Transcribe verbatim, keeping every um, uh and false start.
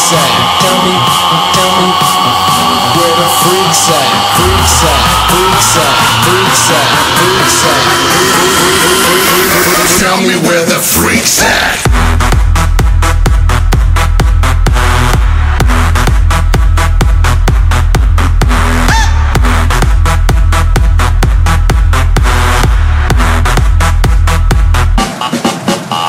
freaks at? Tell me, tell me where the freaks at? Freaks at, freaks at, freaks at, freaks at. Tell me where the freaks at.